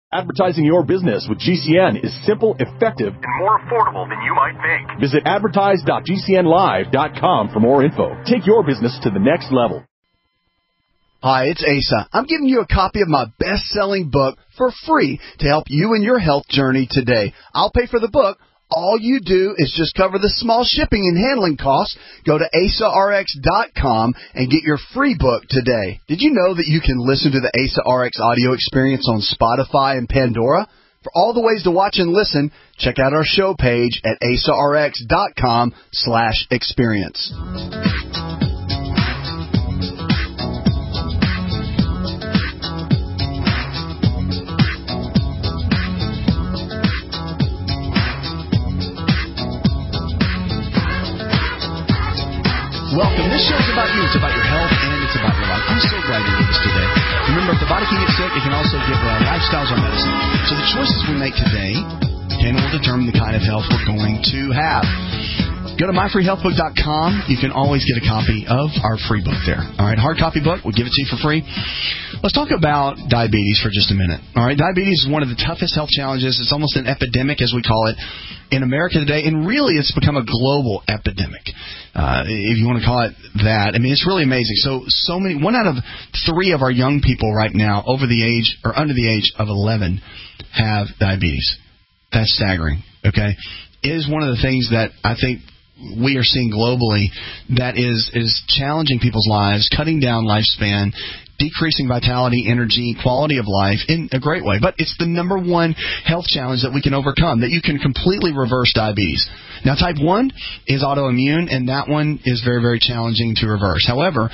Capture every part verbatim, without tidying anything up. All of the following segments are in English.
Advertising your business with G C N is simple, effective, and more affordable than you might think. Visit advertise dot g c n live dot com for more info. Take your business to the next level. Hi, it's Asa. I'm giving you a copy of my best-selling book for free to help you in your health journey today. I'll pay for the book. All you do is just cover the small shipping and handling costs. Go to asa r x dot com and get your free book today. Did you know that you can listen to the Asa R X audio experience on Spotify and Pandora? For all the ways to watch and listen, check out our show page at asa r x dot com slash experience. Welcome. This show's about you. It's about your health and it's about your life. I'm so glad you're with us today. Remember, if the body can get sick, it can also get uh, lifestyles or medicine. So the choices we make today can will determine the kind of health we're going to have. Go to my free health book dot com. You can always get a copy of our free book there. All right, hard copy book. We'll give it to you for free. Let's talk about diabetes for just a minute. All right, diabetes is one of the toughest health challenges. It's almost an epidemic, as we call it, in America today, and really it's become a global epidemic, uh, if you want to call it that. I mean, it's really amazing. So, so many, one out of three of our young people right now over the age or under the age of eleven have diabetes. That's staggering, okay? It is one of the things that I think we are seeing globally that is, is challenging people's lives, cutting down lifespan, decreasing vitality, energy, quality of life in a great way. But it's the number one health challenge that we can overcome, that you can completely reverse diabetes. Now, type one is autoimmune, and that one is very, very challenging to reverse. However,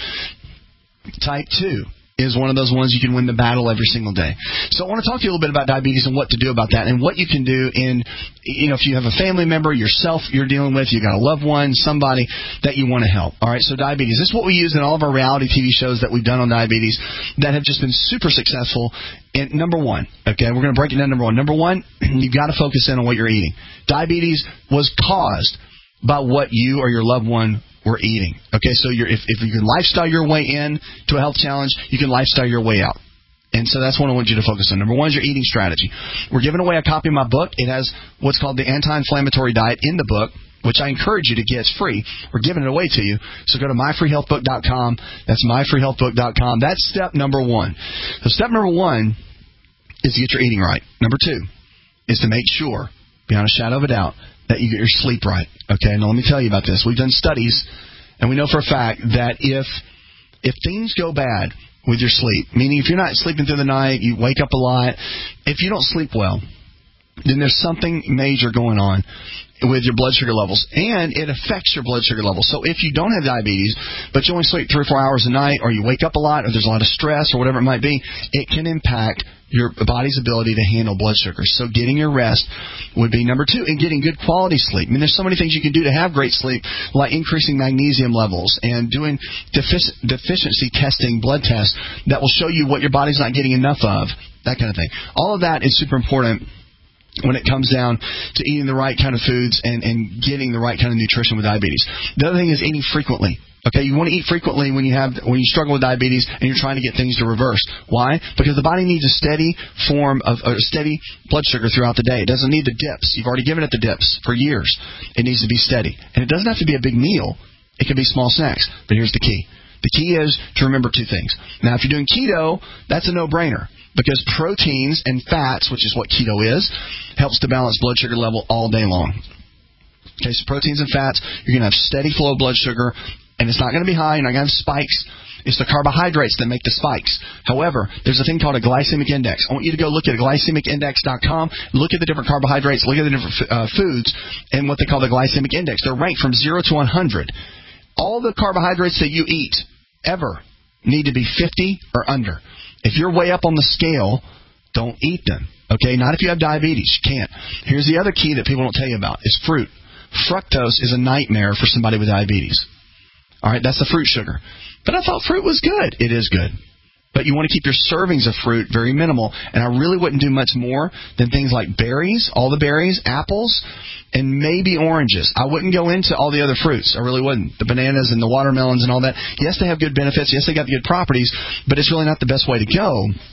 type two is one of those ones you can win the battle every single day. So I want to talk to you a little bit about diabetes and what to do about that and what you can do in, you know, if you have a family member, yourself you're dealing with, you got a loved one, somebody that you want to help. All right, so diabetes. This is what we use in all of our reality T V shows that we've done on diabetes that have just been super successful. And number one, okay, we're going to break it down. Number one. Number one, you've got to focus in on what you're eating. Diabetes was caused by what you or your loved one we're eating. Okay, so you're, if, if you can lifestyle your way in to a health challenge, you can lifestyle your way out. And so that's what I want you to focus on. Number one is your eating strategy. We're giving away a copy of my book. It has what's called the anti-inflammatory diet in the book, which I encourage you to get. It's free. We're giving it away to you. So go to my free health book dot com. That's my free health book dot com. That's step number one. So step number one is to get your eating right. Number two is to make sure, beyond a shadow of a doubt, that you get your sleep right. Okay, now let me tell you about this. We've done studies, and we know for a fact that if if things go bad with your sleep, meaning if you're not sleeping through the night, you wake up a lot, if you don't sleep well, then there's something major going on with your blood sugar levels, and it affects your blood sugar levels. So if you don't have diabetes, but you only sleep three or four hours a night, or you wake up a lot, or there's a lot of stress, or whatever it might be, it can impact your body's ability to handle blood sugar. So getting your rest would be number two, and getting good quality sleep. I mean, there's so many things you can do to have great sleep, like increasing magnesium levels and doing defic- deficiency testing, blood tests that will show you what your body's not getting enough of, that kind of thing. All of that is super important when it comes down to eating the right kind of foods and, and getting the right kind of nutrition with diabetes. The other thing is eating frequently. Okay, you want to eat frequently when you have when you struggle with diabetes and you're trying to get things to reverse. Why? Because the body needs a steady form of a steady blood sugar throughout the day. It doesn't need the dips. You've already given it the dips for years. It needs to be steady. And it doesn't have to be a big meal. It can be small snacks. But here's the key. The key is to remember two things. Now, if you're doing keto, that's a no-brainer, because proteins and fats, which is what keto is, helps to balance blood sugar level all day long. Okay, so proteins and fats, you're going to have steady flow of blood sugar, and it's not going to be high. You're not going to have spikes. It's the carbohydrates that make the spikes. However, there's a thing called a glycemic index. I want you to go look at glycemic index dot com, look at the different carbohydrates, look at the different uh, foods, and what they call the glycemic index. They're ranked from zero to one hundred. All the carbohydrates that you eat ever need to be fifty or under. If you're way up on the scale, don't eat them. Okay, not if you have diabetes. You can't. Here's the other key that people don't tell you about, is fruit. Fructose is a nightmare for somebody with diabetes. All right, that's the fruit sugar. But I thought fruit was good. It is good. But you want to keep your servings of fruit very minimal. And I really wouldn't do much more than things like berries, all the berries, apples, and maybe oranges. I wouldn't go into all the other fruits. I really wouldn't. The bananas and the watermelons and all that. Yes, they have good benefits. Yes, they got good properties. But it's really not the best way to go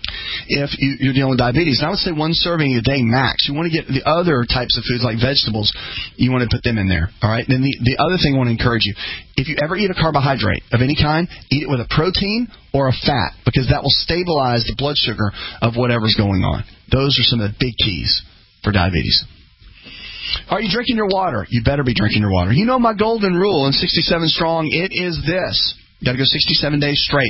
if you, you're dealing with diabetes. And I would say one serving a day max. You want to get the other types of foods like vegetables, you want to put them in there. All right. Then the, the other thing I want to encourage you, if you ever eat a carbohydrate of any kind, eat it with a protein or a fat, because that will stabilize the blood sugar of whatever's going on. Those are some of the big keys for diabetes. Are you drinking your water? You better be drinking your water. You know my golden rule in sixty-seven Strong, it is this. You got to go sixty-seven days straight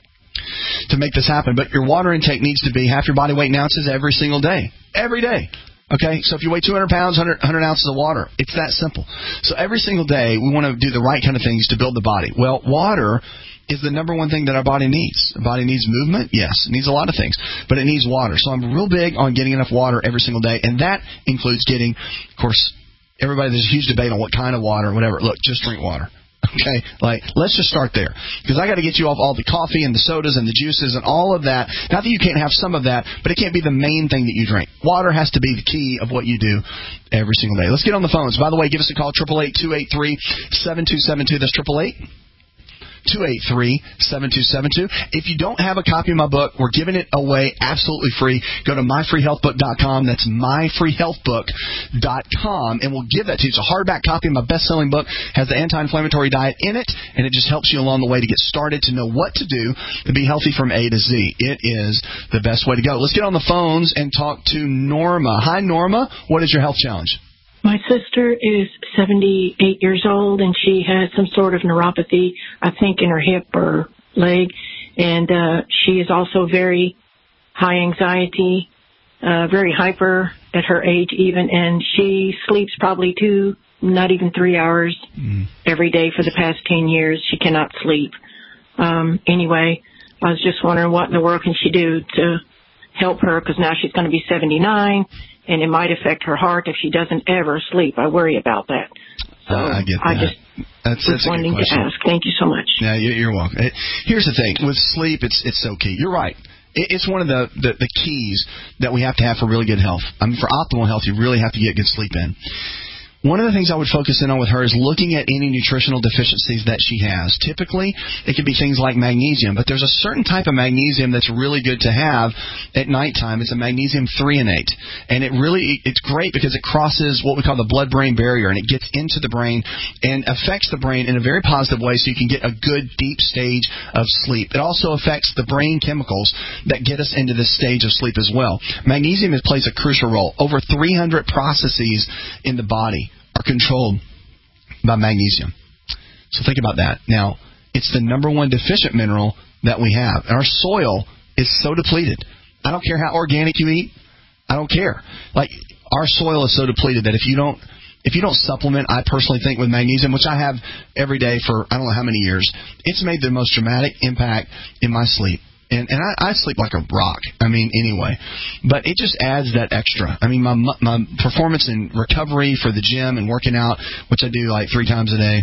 to make this happen. But your water intake needs to be half your body weight in ounces every single day. Every day. Okay? So if you weigh two hundred pounds, one hundred, one hundred ounces of water. It's that simple. So every single day, we want to do the right kind of things to build the body. Well, water is the number one thing that our body needs. Our body needs movement, yes. It needs a lot of things, but it needs water. So I'm real big on getting enough water every single day, and that includes getting, of course, everybody, there's a huge debate on what kind of water, whatever. Look, just drink water. Okay, like, let's just start there. Because I got to get you off all the coffee and the sodas and the juices and all of that. Not that you can't have some of that, but it can't be the main thing that you drink. Water has to be the key of what you do every single day. Let's get on the phones. By the way, give us a call, eight eight eight, two eight three, seven two seven two. That's eight eight eight, two eight three, seven two seven two. If you don't have a copy of my book, we're giving it away absolutely free. Go to my free health book dot com. That's my free health book dot com, and we'll give that to you. It's a hardback copy of my best-selling book. Has the anti-inflammatory diet in it, and it just helps you along the way to get started, to know what to do to be healthy from A to Z. It is the best way to go. Let's get on the phones and talk to Norma. Hi, Norma. What is your health challenge? My sister is seventy-eight years old, and she has some sort of neuropathy, I think, in her hip or leg. And uh, she is also very high anxiety, uh, very hyper at her age even. And she sleeps probably two, not even three hours mm. every day for the past ten years. She cannot sleep. Um, anyway, I was just wondering what in the world can she do to help her, because now she's going to be seventy-nine. And it might affect her heart if she doesn't ever sleep. I worry about that. So uh, I get that. I just that's, was that's wanting to ask. Thank you so much. Yeah, you're welcome. Here's the thing. With sleep, it's it's so key. You're right. It's one of the, the, the keys that we have to have for really good health. I mean, for optimal health, you really have to get good sleep in. One of the things I would focus in on with her is looking at any nutritional deficiencies that she has. Typically, it could be things like magnesium, but there's a certain type of magnesium that's really good to have at nighttime. It's a magnesium threonate, and it really it's great because it crosses what we call the blood-brain barrier, and it gets into the brain and affects the brain in a very positive way, so you can get a good deep stage of sleep. It also affects the brain chemicals that get us into this stage of sleep as well. Magnesium plays a crucial role. Over three hundred processes in the body are controlled by magnesium. So think about that. Now, it's the number one deficient mineral that we have. Our soil is so depleted. I don't care how organic you eat. I don't care. Like, our soil is so depleted that if you don't if you don't supplement, I personally think, with magnesium, which I have every day for I don't know how many years, it's made the most dramatic impact in my sleep. And, and I, I sleep like a rock. I mean, anyway. But it just adds that extra. I mean, my my performance in recovery for the gym and working out, which I do like three times a day,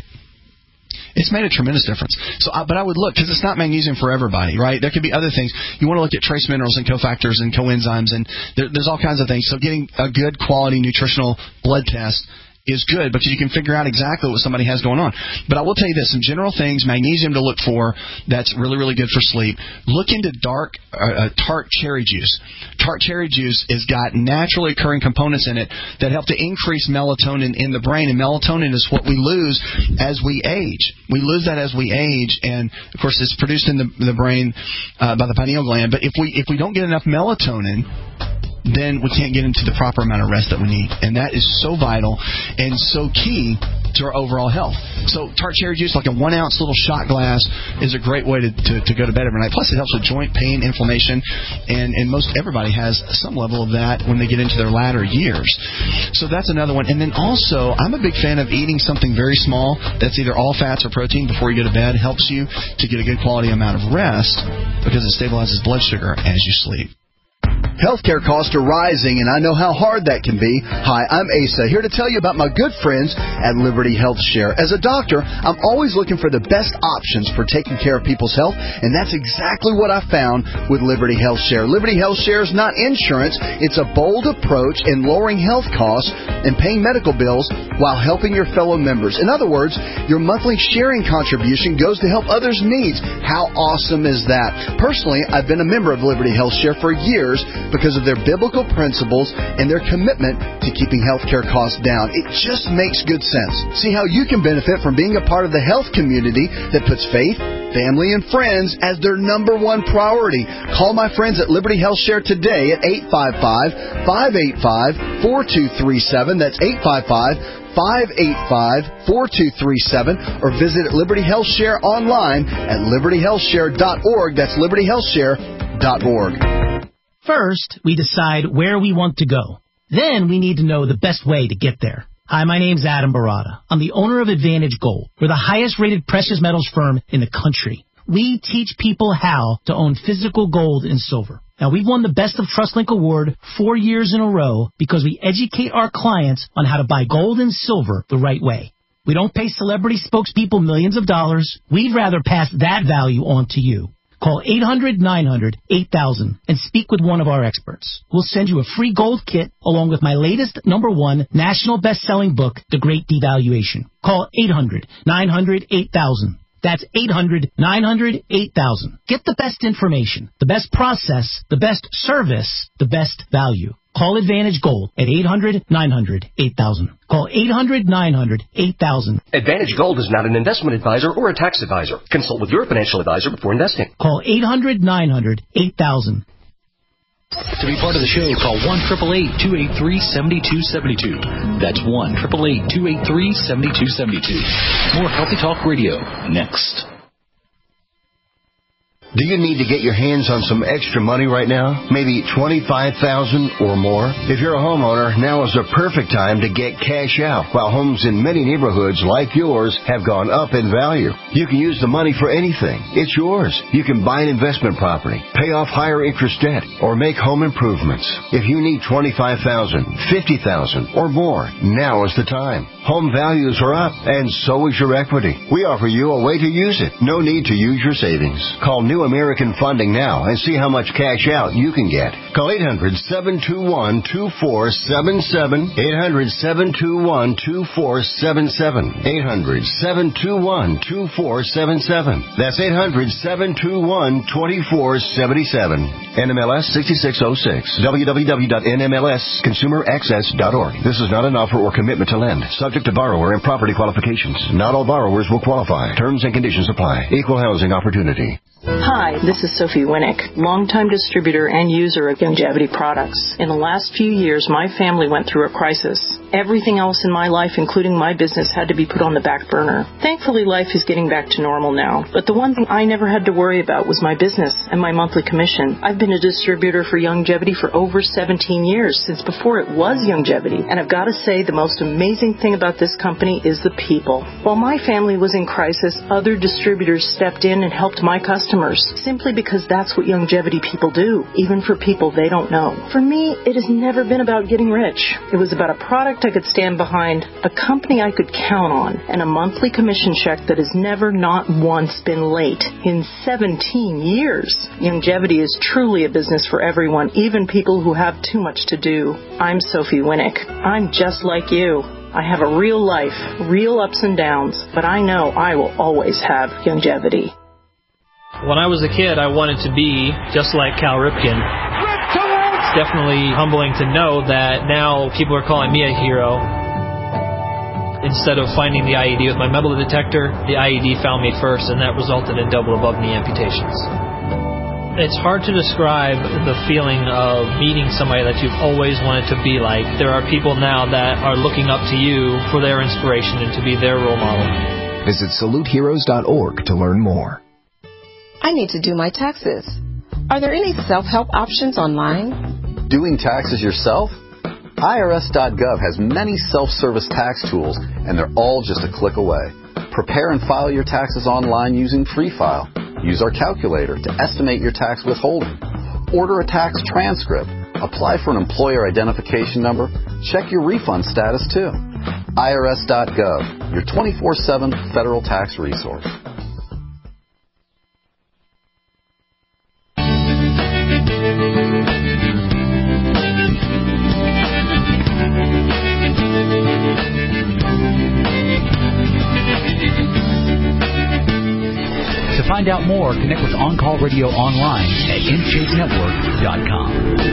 it's made a tremendous difference. So, I, But I would look, because it's not magnesium for everybody, right? There could be other things. You want to look at trace minerals and cofactors and coenzymes, and there, there's all kinds of things. So getting a good quality nutritional blood test is good, because you can figure out exactly what somebody has going on. But I will tell you this, some general things, magnesium to look for, that's really, really good for sleep. Look into dark, uh, uh, tart cherry juice. Tart cherry juice has got naturally occurring components in it that help to increase melatonin in the brain, and melatonin is what we lose as we age. We lose that as we age, and, of course, it's produced in the, the brain uh, by the pineal gland. But if we if we don't get enough melatonin, then we can't get into the proper amount of rest that we need. And that is so vital and so key to our overall health. So tart cherry juice, like a one-ounce little shot glass, is a great way to, to, to go to bed every night. Plus, it helps with joint pain, inflammation, and, and most everybody has some level of that when they get into their latter years. So that's another one. And then also, I'm a big fan of eating something very small that's either all fats or protein before you go to bed. Helps you to get a good quality amount of rest because it stabilizes blood sugar as you sleep. Healthcare costs are rising, and I know how hard that can be. Hi, I'm Asa, here to tell you about my good friends at Liberty Health Share. As a doctor, I'm always looking for the best options for taking care of people's health, and that's exactly what I found with Liberty Health Share. Liberty Health Share is not insurance. It's a bold approach in lowering health costs and paying medical bills while helping your fellow members. In other words, your monthly sharing contribution goes to help others' needs. How awesome is that? Personally, I've been a member of Liberty Health Share for years because of their biblical principles and their commitment to keeping healthcare costs down. It just makes good sense. See how you can benefit from being a part of the health community that puts faith, family, and friends as their number one priority. Call my friends at Liberty Health Share today at eight five five, five eight five, four two three seven. That's eight five five, five eight five, four two three seven, or visit Liberty Health Share online at liberty health share dot org. That's liberty health share dot org. First, we decide where we want to go. Then we need to know the best way to get there. Hi, my name's Adam Barada. I'm the owner of Advantage Gold. We're the highest-rated precious metals firm in the country. We teach people how to own physical gold and silver. Now, we've won the Best of TrustLink Award four years in a row because we educate our clients on how to buy gold and silver the right way. We don't pay celebrity spokespeople millions of dollars. We'd rather pass that value on to you. Call eight hundred, nine hundred, eight thousand and speak with one of our experts. We'll send you a free gold kit along with my latest number one national best-selling book, The Great Devaluation. Call eight hundred, nine hundred, eight thousand. That's eight hundred, nine hundred, eight thousand. Get the best information, the best process, the best service, the best value. Call Advantage Gold at eight hundred, nine hundred, eight thousand. Call eight hundred, nine hundred, eight thousand. Advantage Gold is not an investment advisor or a tax advisor. Consult with your financial advisor before investing. Call eight hundred, nine hundred, eight thousand. To be part of the show, call one eight eight eight, two eight three, seven two seven two. That's one eight eight eight, two eight three, seven two seven two. More Healthy Talk Radio next. Do you need to get your hands on some extra money right now? Maybe twenty-five thousand dollars or more? If you're a homeowner, now is the perfect time to get cash out. While homes in many neighborhoods like yours have gone up in value, you can use the money for anything. It's yours. You can buy an investment property, pay off higher interest debt, or make home improvements. If you need twenty-five thousand dollars, fifty thousand dollars, or more, now is the time. Home values are up, and so is your equity. We offer you a way to use it. No need to use your savings. Call New American Funding now and see how much cash out you can get. Call eight hundred, seven two one, two four seven seven, eight hundred, seven two one, two four seven seven, eight hundred, seven two one, two four seven seven. That's eight hundred, seven two one, two four seven seven. N M L S sixty-six oh six. w w w dot n m l s consumer access dot org. This is not an offer or commitment to lend. Subject to borrower and property qualifications. Not all borrowers will qualify. Terms and conditions apply. Equal housing opportunity. Hi, this is Sophie Winnick, longtime distributor and user of Youngevity products. In the last few years, my family went through a crisis. Everything else in my life, including my business, had to be put on the back burner. Thankfully, life is getting back to normal now. But the one thing I never had to worry about was my business and my monthly commission. I've been a distributor for Youngevity for over seventeen years, since before it was Youngevity. And I've got to say, the most amazing thing about this company is the people. While my family was in crisis, other distributors stepped in and helped my customers, simply because that's what Youngevity people do, even for people they don't know. For me, it has never been about getting rich. It was about a product I could stand behind, a company I could count on, and a monthly commission check that has never not once been late in seventeen years. Youngevity is truly a business for everyone, even people who have too much to do. I'm Sophie Winnick. I'm just like you. I have a real life, real ups and downs, but I know I will always have Youngevity. When I was a kid, I wanted to be just like Cal Ripken. It's definitely humbling to know that now people are calling me a hero. Instead of finding the I E D with my metal detector, the I E D found me first, and that resulted in double above knee amputations. It's hard to describe the feeling of meeting somebody that you've always wanted to be like. There are people now that are looking up to you for their inspiration and to be their role model. Visit salute heroes dot org to learn more. I need to do my taxes. Are there any self-help options online? Doing taxes yourself? I R S dot gov has many self-service tax tools, and they're all just a click away. Prepare and file your taxes online using Free File. Use our calculator to estimate your tax withholding. Order a tax transcript apply for an employer identification number, check your refund status too. I R S dot gov, your twenty-four seven federal tax resource. To find out more, connect with On Call Radio online at in shape network dot com.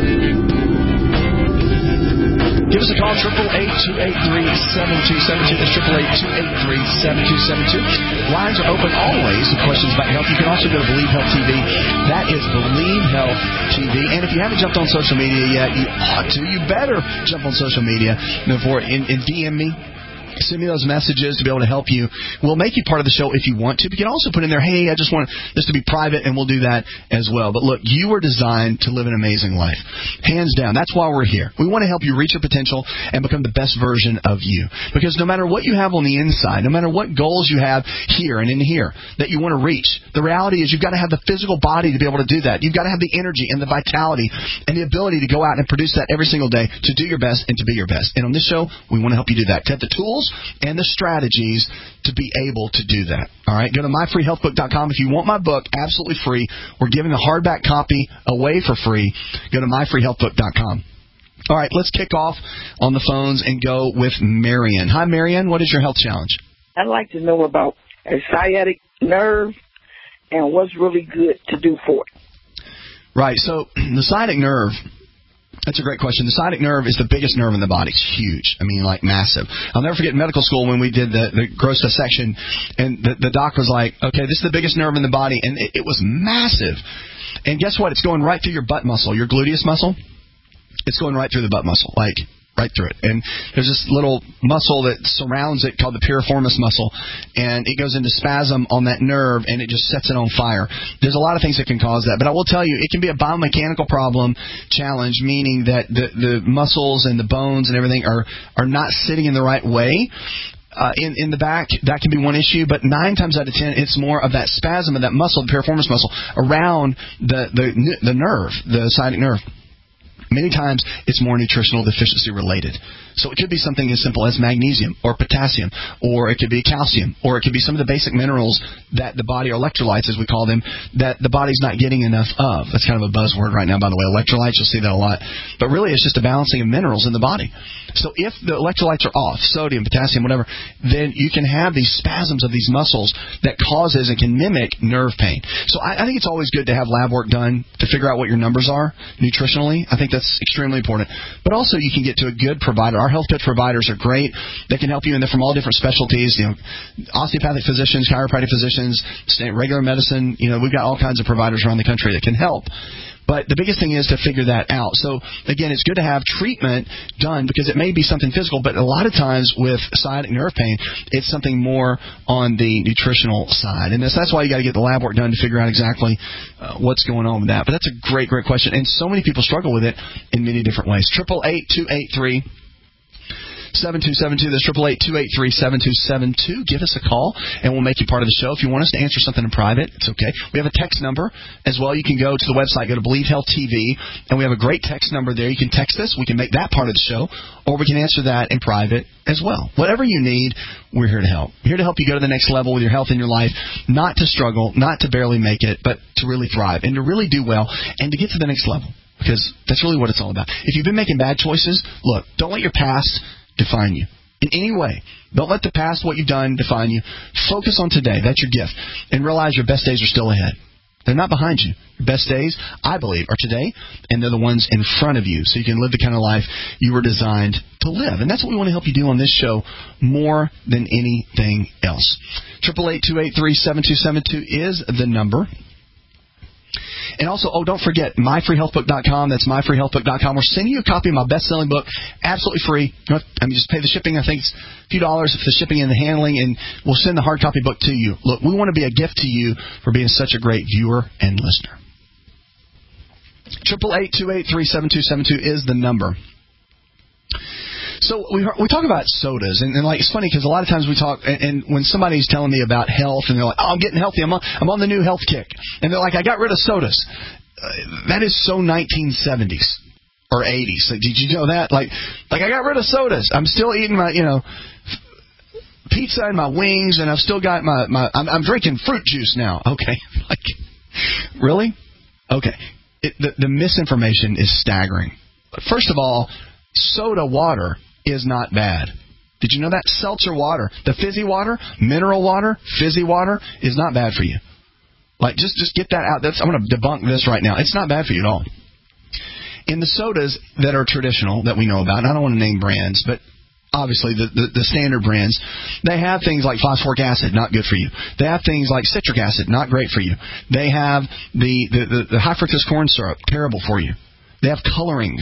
Give us a call, eight eight eight, two eight three, seven two seven two. That's eight eight eight, two eight three, seven two seven two. Lines are open always with questions about health. You can also go to Believe Health T V. That is Believe Health T V. And if you haven't jumped on social media yet, you ought to. You better jump on social media. Before and, and D M me. Send me those messages to be able to help you. We'll make you part of the show if you want to. But you can also put in there, hey, I just want this to be private, and we'll do that as well. But look, you were designed to live an amazing life. Hands down. That's why we're here. We want to help you reach your potential and become the best version of you. Because no matter what you have on the inside, no matter what goals you have here and in here that you want to reach, the reality is you've got to have the physical body to be able to do that. You've got to have the energy and the vitality and the ability to go out and produce that every single day to do your best and to be your best. And on this show, we want to help you do that. To have the tools and the strategies to be able to do that. All right, go to my free health book dot com. If you want my book, absolutely free. We're giving a hardback copy away for free. Go to my free health book dot com. All right, let's kick off on the phones and go with Marion. Hi, Marion. What is your health challenge? I'd like to know about a sciatic nerve and what's really good to do for it. Right, so the sciatic nerve, that's a great question. The sciatic nerve is the biggest nerve in the body. It's huge. I mean, like massive. I'll never forget in medical school when we did the, the gross dissection, and the, the doc was like, okay, this is the biggest nerve in the body, and it, it was massive. And guess what? It's going right through your butt muscle, your gluteus muscle. It's going right through the butt muscle, like right through it. And there's this little muscle that surrounds it called the piriformis muscle, and it goes into spasm on that nerve, and it just sets it on fire. There's a lot of things that can cause that, but I will tell you, it can be a biomechanical problem challenge, meaning that the, the muscles and the bones and everything are, are not sitting in the right way. Uh, in, in the back, that can be one issue, but nine times out of ten, it's more of that spasm of that muscle, the piriformis muscle, around the, the, the nerve, the sciatic nerve. Many times, it's more nutritional deficiency related. So it could be something as simple as magnesium or potassium, or it could be calcium, or it could be some of the basic minerals that the body, or electrolytes as we call them, that the body's not getting enough of. That's kind of a buzzword right now, by the way. Electrolytes, you'll see that a lot. But really, it's just a balancing of minerals in the body. So if the electrolytes are off, sodium, potassium, whatever, then you can have these spasms of these muscles that causes and can mimic nerve pain. So I, I think it's always good to have lab work done to figure out what your numbers are nutritionally. I think that's extremely important. But also, you can get to a good provider. Our health coach providers are great. They can help you, and they're from all different specialties. You know, osteopathic physicians, chiropractic physicians, regular medicine. You know, we've got all kinds of providers around the country that can help. But the biggest thing is to figure that out. So, again, it's good to have treatment done because it may be something physical, but a lot of times with sciatic nerve pain, it's something more on the nutritional side. And that's, that's why you got to get the lab work done to figure out exactly uh, what's going on with that. But that's a great, great question. And so many people struggle with it in many different ways. eight eight eight, two eight three, seven two seven two. That's eight eight eight, two eight three, seven two seven two. Give us a call, and we'll make you part of the show. If you want us to answer something in private, it's okay. We have a text number as well. You can go to the website, go to Believe Health T V, and we have a great text number there. You can text us. We can make that part of the show, or we can answer that in private as well. Whatever you need, we're here to help. We're here to help you go to the next level with your health in your life, not to struggle, not to barely make it, but to really thrive and to really do well and to get to the next level, because that's really what it's all about. If you've been making bad choices, look, don't let your past define you in any way. Don't let the past, what you've done, define you. Focus on today. That's your gift. And realize your best days are still ahead. They're not behind you. Your best days, I believe, are today, and they're the ones in front of you, so you can live the kind of life you were designed to live. And that's what we want to help you do on this show more than anything else. eight eight eight, two eight three, seven two seven two is the number. And also, oh, don't forget, my free health book dot com. That's my free health book dot com. We're sending you a copy of my best-selling book, absolutely free. You know, I mean, just pay the shipping. I think it's a few dollars for the shipping and the handling, and we'll send the hard copy book to you. Look, we want to be a gift to you for being such a great viewer and listener. eight eight eight, two eight three, seven two seven two is the number. So we we talk about sodas, and, and like it's funny because a lot of times we talk, and, and when somebody's telling me about health, and they're like, "Oh, I'm getting healthy. I'm on, I'm on the new health kick," and they're like, "I got rid of sodas." Uh, that is so nineteen seventies. or eighty. So did you know that? Like, like I got rid of sodas. I'm still eating my, you know, pizza and my wings, and I've still got my, my I'm, I'm drinking fruit juice now. Okay. Like, really? Okay. It, the, the misinformation is staggering. First of all, soda water is not bad. Did you know that? Seltzer water, the fizzy water, mineral water, fizzy water is not bad for you. Like, just, just get that out. That's, I'm going to debunk this right now. It's not bad for you at all. In the sodas that are traditional that we know about, and I don't want to name brands, but obviously the, the, the standard brands, they have things like phosphoric acid, not good for you. They have things like citric acid, not great for you. They have the, the, the, the high fructose corn syrup, terrible for you. They have colorings,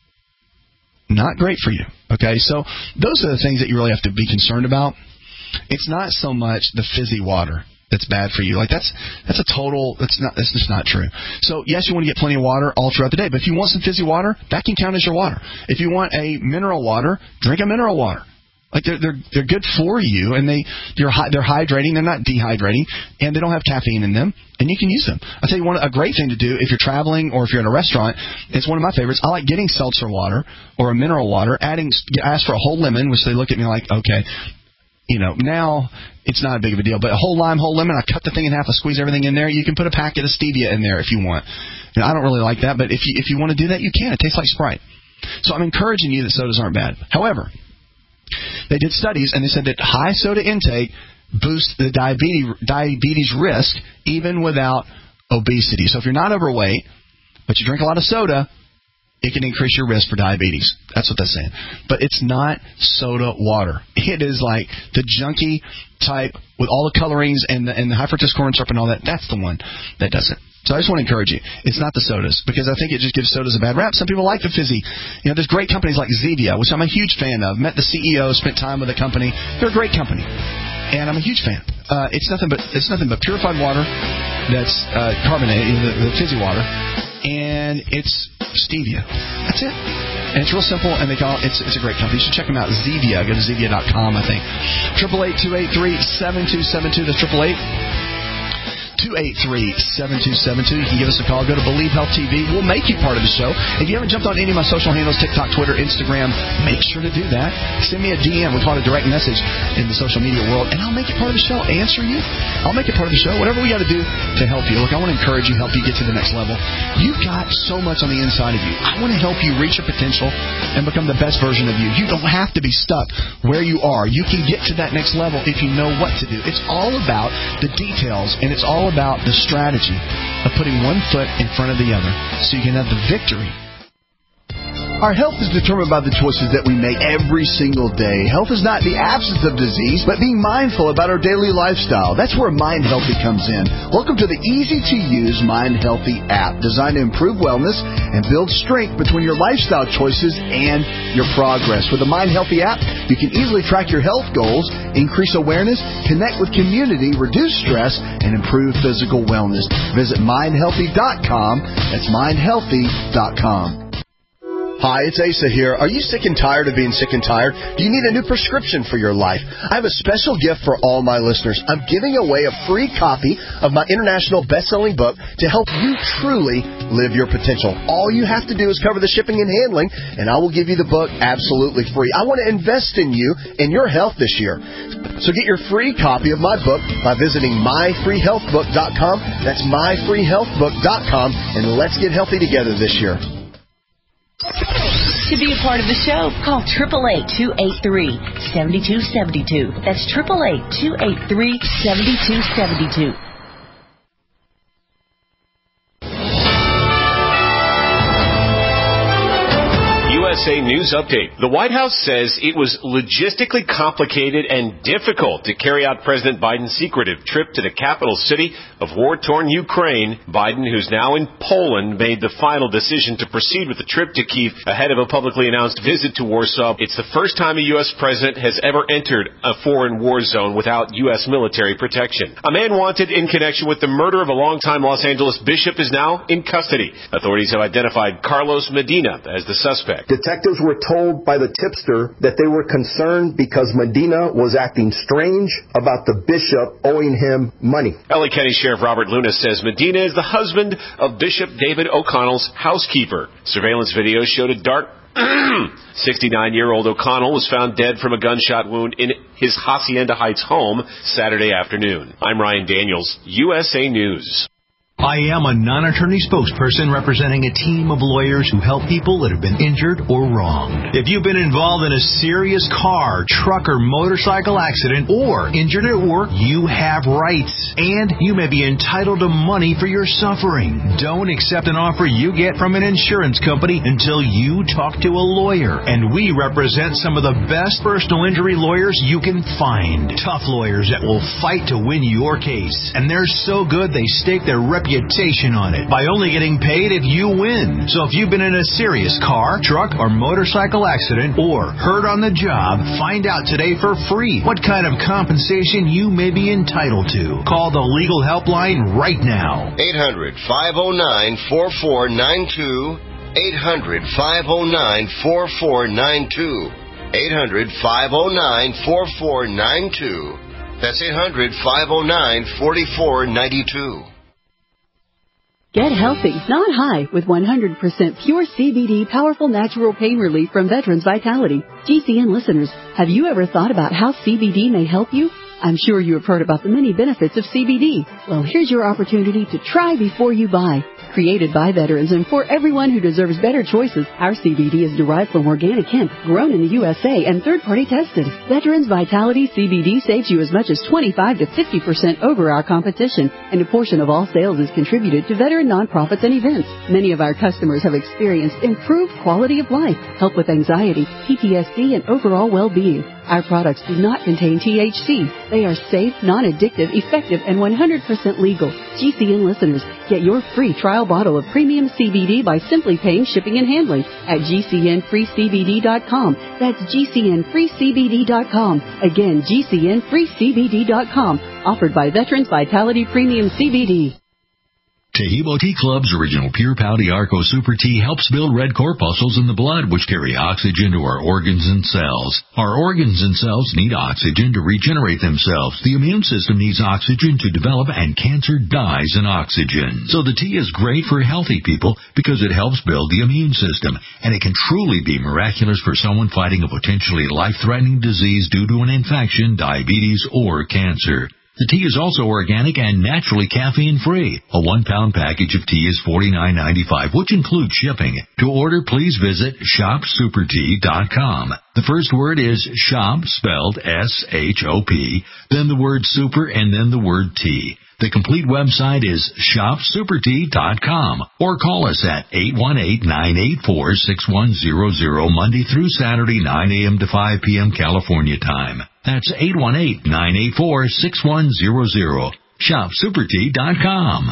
not great for you. Okay, so those are the things that you really have to be concerned about. It's not so much the fizzy water that's bad for you. Like, that's that's a total, that's not that's just not true. So yes, you want to get plenty of water all throughout the day, but if you want some fizzy water, that can count as your water. If you want a mineral water, drink a mineral water. Like, they're they're they're good for you, and they they're they're hydrating. They're not dehydrating, and they don't have caffeine in them, and you can use them. I'll tell you one a great thing to do if you're traveling or if you're in a restaurant. It's one of my favorites. I like getting seltzer water or a mineral water. Adding ask for a whole lemon, which they look at me like, okay, you know, now it's not a big of a deal. But a whole lime, whole lemon, I cut the thing in half, I squeeze everything in there. You can put a packet of stevia in there if you want. You know, I don't really like that, but if you if you want to do that, you can. It tastes like Sprite. So I'm encouraging you that sodas aren't bad. However, they did studies, and they said that high soda intake boosts the diabetes diabetes risk even without obesity. So if you're not overweight, but you drink a lot of soda, it can increase your risk for diabetes. That's what they're saying. But it's not soda water. It is like the junky type with all the colorings and the, and the high fructose corn syrup and all that. That's the one that does it. So I just want to encourage you. It's not the sodas, because I think it just gives sodas a bad rap. Some people like the fizzy. You know, there's great companies like Zevia, which I'm a huge fan of. Met the C E O, spent time with the company. They're a great company, and I'm a huge fan. Uh, it's nothing but it's nothing but purified water that's uh, carbonated, the, the fizzy water, and it's stevia. That's it. And it's real simple, and they call it, it's it's a great company. You should check them out. Zevia. Go to Zevia dot com, I think. Triple eight two eight three seven two seven two. That's triple eight. two eight three seven two seven two. You can give us a call. Go to Believe Health T V. We'll make you part of the show. If you haven't jumped on any of my social handles, TikTok, Twitter, Instagram, make sure to do that. Send me a D M. We call it a direct message in the social media world, and I'll make it part of the show. Answer you. I'll make it part of the show. Whatever we got to do to help you. Look, I want to encourage you, help you get to the next level. You've got so much on the inside of you. I want to help you reach your potential and become the best version of you. You don't have to be stuck where you are. You can get to that next level if you know what to do. It's all about the details, and it's all about the strategy of putting one foot in front of the other so you can have the victory. Our health is determined by the choices that we make every single day. Health is not the absence of disease, but being mindful about our daily lifestyle. That's where Mind Healthy comes in. Welcome to the easy-to-use Mind Healthy app, designed to improve wellness and build strength between your lifestyle choices and your progress. With the Mind Healthy app, you can easily track your health goals, increase awareness, connect with community, reduce stress, and improve physical wellness. Visit mind healthy dot com. That's mind healthy dot com. Hi, it's Asa here. Are you sick and tired of being sick and tired? Do you need a new prescription for your life? I have a special gift for all my listeners. I'm giving away a free copy of my international best-selling book to help you truly live your potential. All you have to do is cover the shipping and handling, and I will give you the book absolutely free. I want to invest in you and your health this year. So get your free copy of my book by visiting my free health book dot com. That's my free health book dot com, and let's get healthy together this year. To be a part of the show, call eight eight eight, two eight three, seven two seven two. That's eight eight eight, two eight three, seven two seven two. U S A News Update. The White House says it was logistically complicated and difficult to carry out President Biden's secretive trip to the capital city of war-torn Ukraine. Biden, who's now in Poland, made the final decision to proceed with the trip to Kyiv ahead of a publicly announced visit to Warsaw. It's the first time a U S president has ever entered a foreign war zone without U S military protection. A man wanted in connection with the murder of a longtime Los Angeles bishop is now in custody. Authorities have identified Carlos Medina as the suspect. Detectives were told by the tipster that they were concerned because Medina was acting strange about the bishop owing him money. L A County Sheriff Robert Luna says Medina is the husband of Bishop David O'Connell's housekeeper. Surveillance video showed a dark sixty-nine-year-old O'Connell was found dead from a gunshot wound in his Hacienda Heights home Saturday afternoon. I'm Ryan Daniels, U S A News. I am a non-attorney spokesperson representing a team of lawyers who help people that have been injured or wronged. If you've been involved in a serious car, truck, or motorcycle accident or injured at work, you have rights, and you may be entitled to money for your suffering. Don't accept an offer you get from an insurance company until you talk to a lawyer, and we represent some of the best personal injury lawyers you can find. Tough lawyers that will fight to win your case, and they're so good they stake their reputation on it by only getting paid if you win. So if you've been in a serious car, truck, or motorcycle accident or hurt on the job, find out today for free what kind of compensation you may be entitled to. Call the legal helpline right now. eight hundred, five oh nine, four four nine two. eight hundred, five oh nine, four four nine two. eight hundred, five oh nine, four four nine two. That's eight hundred, five oh nine, four four nine two. Get healthy, not high, with one hundred percent pure C B D powerful natural pain relief from Veterans Vitality. G C N listeners, have you ever thought about how C B D may help you? I'm sure you have heard about the many benefits of C B D. Well, here's your opportunity to try before you buy. Created by veterans and for everyone who deserves better choices, our C B D is derived from organic hemp, grown in the U S A, and third-party tested. Veterans Vitality C B D saves you as much as twenty-five to fifty percent over our competition, and a portion of all sales is contributed to veteran nonprofits and events. Many of our customers have experienced improved quality of life, help with anxiety, P T S D, and overall well-being. Our products do not contain T H C. They are safe, non-addictive, effective, and one hundred percent legal. G C N listeners, get your free trial bottle of premium C B D by simply paying shipping and handling at G C N free C B D dot com. That's G C N free C B D dot com. Again, G C N free C B D dot com. Offered by Veterans Vitality Premium C B D. Tahibo Tea Club's original Pure Pouty Arco Super Tea helps build red corpuscles in the blood, which carry oxygen to our organs and cells. Our organs and cells need oxygen to regenerate themselves. The immune system needs oxygen to develop, and cancer dies in oxygen. So the tea is great for healthy people because it helps build the immune system, and it can truly be miraculous for someone fighting a potentially life-threatening disease due to an infection, diabetes, or cancer. The tea is also organic and naturally caffeine-free. A one-pound package of tea is forty-nine ninety-five, which includes shipping. To order, please visit shop super tea dot com. The first word is shop, spelled S H O P, then the word super, and then the word tea. The complete website is shop super tea dot com, or call us at eight one eight, nine eight four, six one zero zero Monday through Saturday, nine a.m. to five p.m. California time. That's eight one eight, nine eight four, six one zero zero. shop super tea dot com.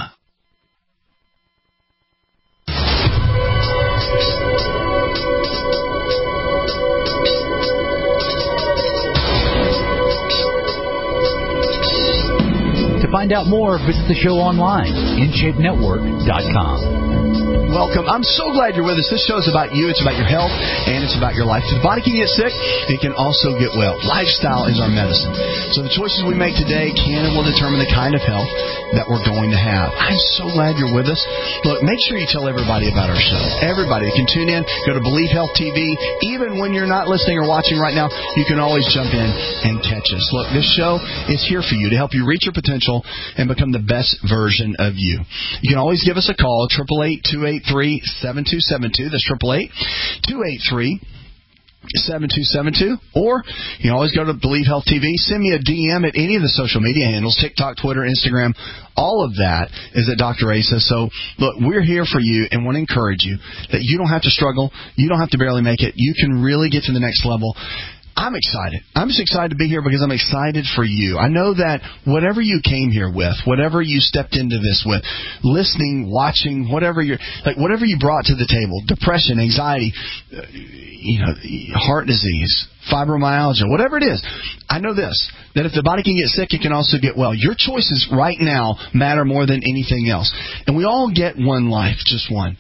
To find out more, visit the show online, in shape network dot com. Welcome. I'm so glad you're with us. This show is about you. It's about your health, and it's about your life. If the body can get sick, it can also get well. Lifestyle is our medicine. So the choices we make today can and will determine the kind of health that we're going to have. I'm so glad you're with us. Look, make sure you tell everybody about our show. Everybody can tune in. Go to Believe Health T V. Even when you're not listening or watching right now, you can always jump in and catch us. Look, this show is here for you to help you reach your potential and become the best version of you. You can always give us a call, eight eight eight, two eight three, seven two seven two. That's eight eight eight, two eight three, seven two seven two. Or you can always go to Believe Health T V. Send me a D M at any of the social media handles, TikTok, Twitter, Instagram. All of that is at Doctor Asa. So, look, we're here for you and want to encourage you that you don't have to struggle. You don't have to barely make it. You can really get to the next level. I'm excited. I'm just excited to be here because I'm excited for you. I know that whatever you came here with, whatever you stepped into this with, listening, watching, whatever you're, like whatever you brought to the table, depression, anxiety, uh, you know, heart disease, fibromyalgia, whatever it is, I know this, that if the body can get sick, it can also get well. Your choices right now matter more than anything else. And we all get one life, just one.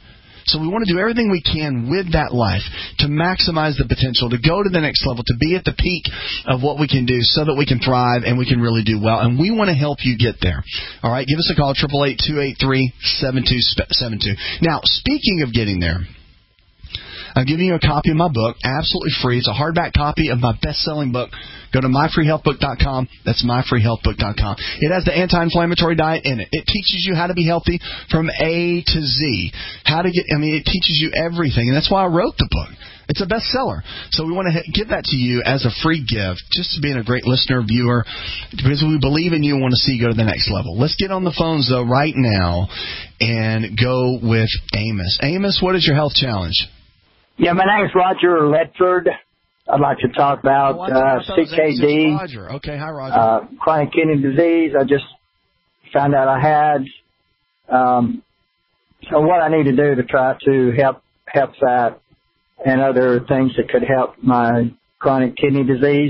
So we want to do everything we can with that life to maximize the potential, to go to the next level, to be at the peak of what we can do so that we can thrive and we can really do well. And we want to help you get there. All right, give us a call, eight eight eight, two eight three, seven two seven two. Now, speaking of getting there, I'm giving you a copy of my book, absolutely free. It's a hardback copy of my best-selling book. Go to my free health book dot com. That's my free health book dot com. It has the anti-inflammatory diet in it. It teaches you how to be healthy from A to Z. How to get, I mean, it teaches you everything. And that's why I wrote the book. It's a bestseller. So we want to give that to you as a free gift, just to being a great listener, viewer, because we believe in you and want to see you go to the next level. Let's get on the phones, though, right now and go with Amos. Amos, what is your health challenge? Yeah, my name is Roger Ledford. I'd like to talk about oh, uh, C K D, Roger. Okay, hi, Roger. Uh, chronic kidney disease. I just found out I had. Um, so what I need to do to try to help help that and other things that could help my chronic kidney disease.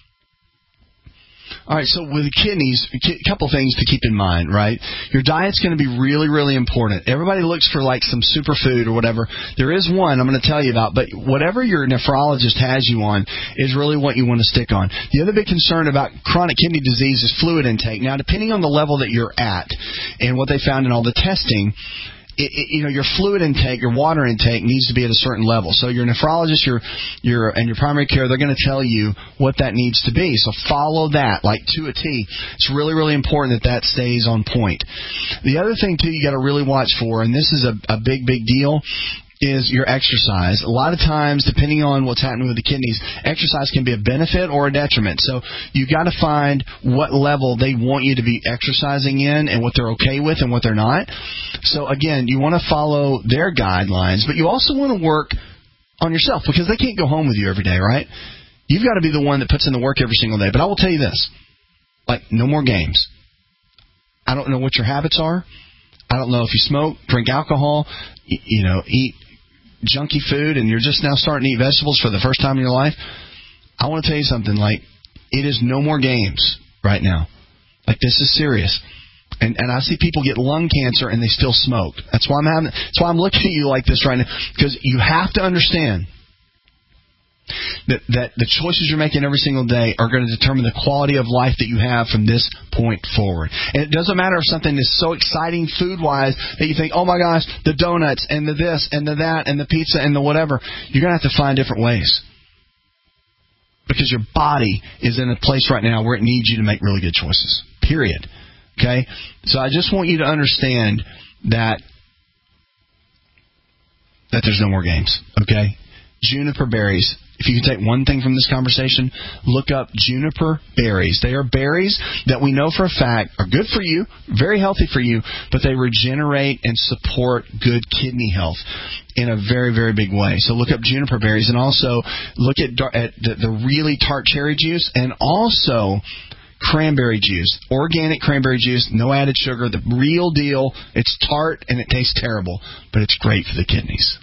All right, so with the kidneys, a couple things to keep in mind, right? Your diet's going to be really, really important. Everybody looks for like some superfood or whatever. There is one I'm going to tell you about, but whatever your nephrologist has you on is really what you want to stick on. The other big concern about chronic kidney disease is fluid intake. Now, depending on the level that you're at and what they found in all the testing, It, it, you know, your fluid intake, your water intake needs to be at a certain level. So your nephrologist, your your and your primary care, they're going to tell you what that needs to be. So follow that like to a T. It's really, really important that that stays on point. The other thing too, you got to really watch for, and this is a, a big, big deal, is your exercise. A lot of times, depending on what's happening with the kidneys, exercise can be a benefit or a detriment. So you got to find what level they want you to be exercising in and what they're okay with and what they're not. So again, you want to follow their guidelines, but you also want to work on yourself because they can't go home with you every day, right? You've got to be the one that puts in the work every single day. But I will tell you this, like no more games. I don't know what your habits are. I don't know if you smoke, drink alcohol, you know, eat junky food, and you're just now starting to eat vegetables for the first time in your life. I want to tell you something, like, it is no more games right now. Like, this is serious. And and I see people get lung cancer and they still smoke. That's why I'm having that's why I'm looking at you like this right now. Because you have to understand that that the choices you're making every single day are going to determine the quality of life that you have from this point forward. And it doesn't matter if something is so exciting food-wise that you think, oh my gosh, the donuts and the this and the that and the pizza and the whatever. You're going to have to find different ways. Because your body is in a place right now where it needs you to make really good choices. Period. Okay? So I just want you to understand that that there's no more games. Okay? Juniper berries. If you can take one thing from this conversation, look up juniper berries. They are berries that we know for a fact are good for you, very healthy for you, but they regenerate and support good kidney health in a very, very big way. So look up juniper berries, and also look at, at the, the really tart cherry juice, and also cranberry juice, organic cranberry juice, no added sugar, the real deal. It's tart and it tastes terrible, but it's great for the kidneys.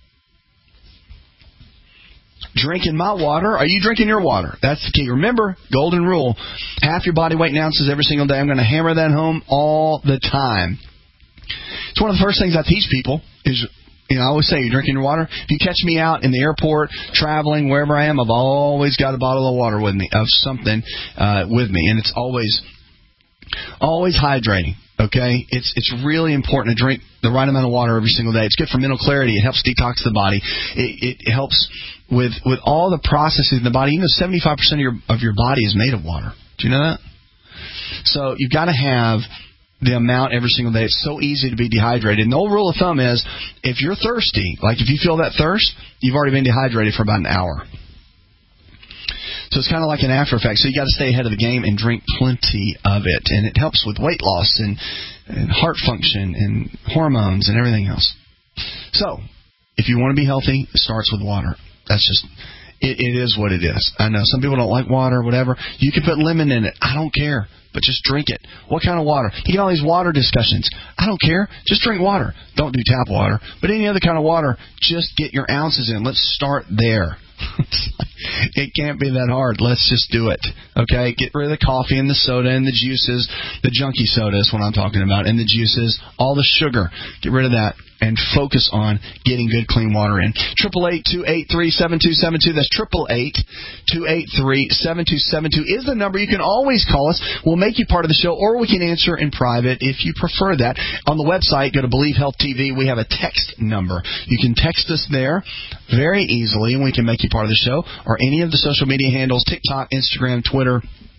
Drinking my water. Are you drinking your water? That's the key. Remember, golden rule, half your body weight in ounces every single day. I'm going to hammer that home all the time. It's one of the first things I teach people is, you know, I always say, you're drinking your water. If you catch me out in the airport, traveling, wherever I am, I've always got a bottle of water with me, of something uh, with me. And it's always, always hydrating. Okay, it's it's really important to drink the right amount of water every single day. It's good for mental clarity. It helps detox the body. It, it helps with with all the processes in the body. You know, seventy-five percent of your of your body is made of water. Do you know that? So you've got to have the amount every single day. It's so easy to be dehydrated. And the old rule of thumb is, if you're thirsty, like if you feel that thirst, you've already been dehydrated for about an hour. So it's kind of like an after effect. So you got to stay ahead of the game and drink plenty of it. And it helps with weight loss and, and heart function and hormones and everything else. So if you want to be healthy, it starts with water. That's just, it, it is what it is. I know some people don't like water or whatever. You can put lemon in it. I don't care. But just drink it. What kind of water? You get all these water discussions. I don't care. Just drink water. Don't do tap water. But any other kind of water, just get your ounces in. Let's start there. It can't be that hard. Let's just do it. Okay? Get rid of the coffee and the soda and the juices. The junky soda is what I'm talking about. And the juices. All the sugar. Get rid of that. and focus on getting good, clean water in. eight eight eight, two eight three, seven two seven two. That's eight eight eight, two eight three, seven two seven two is the number. You can always call us. We'll make you part of the show, or we can answer in private if you prefer that. On the website, go to Believe Health T V. We have a text number. You can text us there very easily, and we can make you part of the show, or any of the social media handles, TikTok, Instagram, Twitter.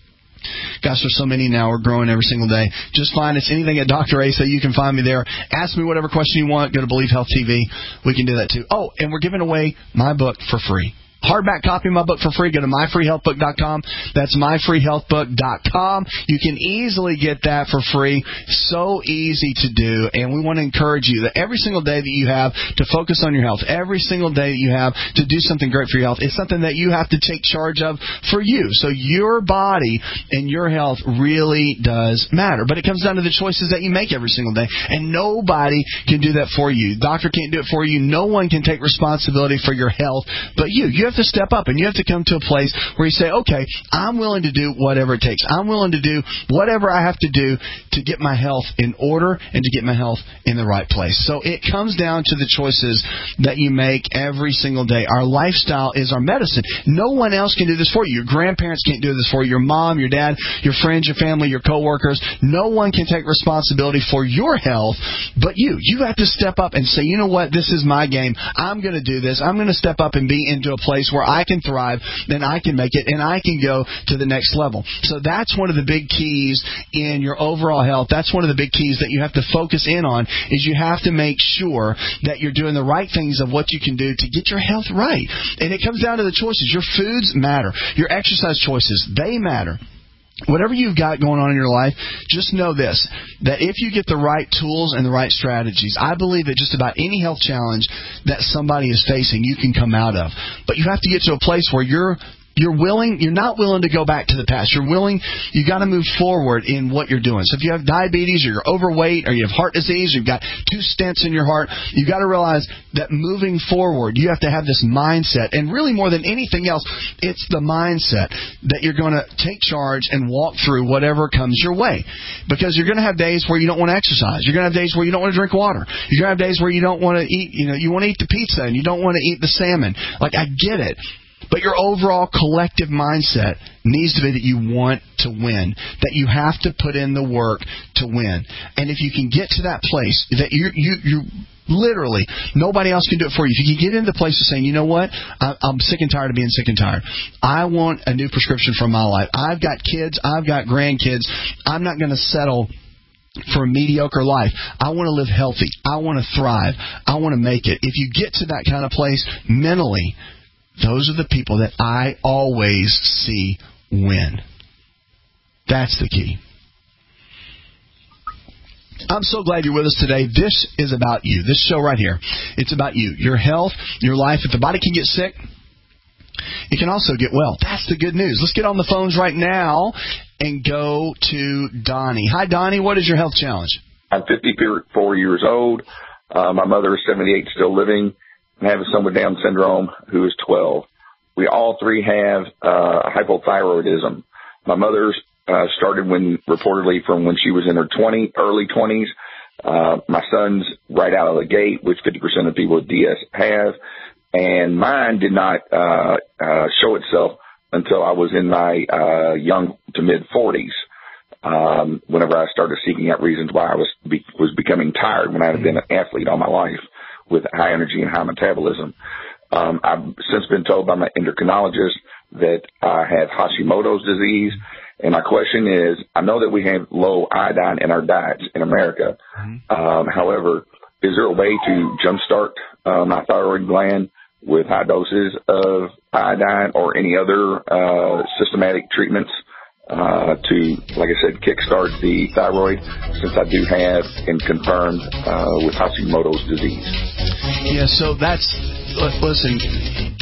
Gosh, there's so many now. We're growing every single day. Just find us anything at Doctor Asa. You can find me there. Ask me whatever question you want. Go to Believe Health T V. We can do that too. Oh, and we're giving away my book for free. Hardback copy of my book for free. Go to my free health book dot com. That's my free health book dot com. You can easily get that for free. So easy to do. And we want to encourage you that every single day that you have to focus on your health, every single day that you have to do something great for your health, is something that you have to take charge of for you. So your body and your health really does matter. But it comes down to the choices that you make every single day. And nobody can do that for you. Doctor can't do it for you. No one can take responsibility for your health but you. You have to step up, and you have to come to a place where you say, okay, I'm willing to do whatever it takes. I'm willing to do whatever I have to do to get my health in order and to get my health in the right place. So it comes down to the choices that you make every single day. Our lifestyle is our medicine. No one else can do this for you. Your grandparents can't do this for you. Your mom, your dad, your friends, your family, your coworkers. No one can take responsibility for your health but you. You have to step up and say, you know what, this is my game. I'm going to do this. I'm going to step up and be into a place where I can thrive, then I can make it, and I can go to the next level. So that's one of the big keys in your overall health. That's one of the big keys that you have to focus in on, is you have to make sure that you're doing the right things of what you can do to get your health right. And it comes down to the choices. Your foods matter. Your exercise choices, they matter. Whatever you've got going on in your life, just know this, that if you get the right tools and the right strategies, I believe that just about any health challenge that somebody is facing, you can come out of. But you have to get to a place where you're You're willing, you're not willing to go back to the past. You're willing, you got to move forward in what you're doing. So if you have diabetes, or you're overweight, or you have heart disease, or you've got two stents in your heart, you got to realize that moving forward, you have to have this mindset. And really more than anything else, it's the mindset that you're going to take charge and walk through whatever comes your way. Because you're going to have days where you don't want to exercise. You're going to have days where you don't want to drink water. You're going to have days where you don't want to eat, you know, you want to eat the pizza and you don't want to eat the salmon. Like, I get it. But your overall collective mindset needs to be that you want to win, that you have to put in the work to win. And if you can get to that place, that you you you literally, nobody else can do it for you. If you can get into the place of saying, you know what, I, I'm sick and tired of being sick and tired. I want a new prescription for my life. I've got kids. I've got grandkids. I'm not going to settle for a mediocre life. I want to live healthy. I want to thrive. I want to make it. If you get to that kind of place mentally, those are the people that I always see win. That's the key. I'm so glad you're with us today. This is about you. This show right here, it's about you. Your health, your life. If the body can get sick, it can also get well. That's the good news. Let's get on the phones right now and go to Donnie. Hi, Donnie. What is your health challenge? I'm fifty-four years old. Uh, my mother is seventy-eight, still living. I have a son with Down syndrome who is twelve. We all three have uh, hypothyroidism. My mother's uh, started when reportedly from when she was in her twenty, early twenties. Uh, my son's right out of the gate, which fifty percent of people with D S have. And mine did not uh, uh, show itself until I was in my uh, young to mid-forties. Um, whenever I started seeking out reasons why I was be- was becoming tired when I had been an athlete all my life with high energy and high metabolism. Um, I've since been told by my endocrinologist that I have Hashimoto's disease. And my question is, I know that we have low iodine in our diets in America. Mm-hmm. Um, however, is there a way to jumpstart uh, my thyroid gland with high doses of iodine or any other uh, systematic treatments uh, to, like I said, kickstart the thyroid, since I do have and confirmed uh, with Hashimoto's disease? Yeah, so that's, listen,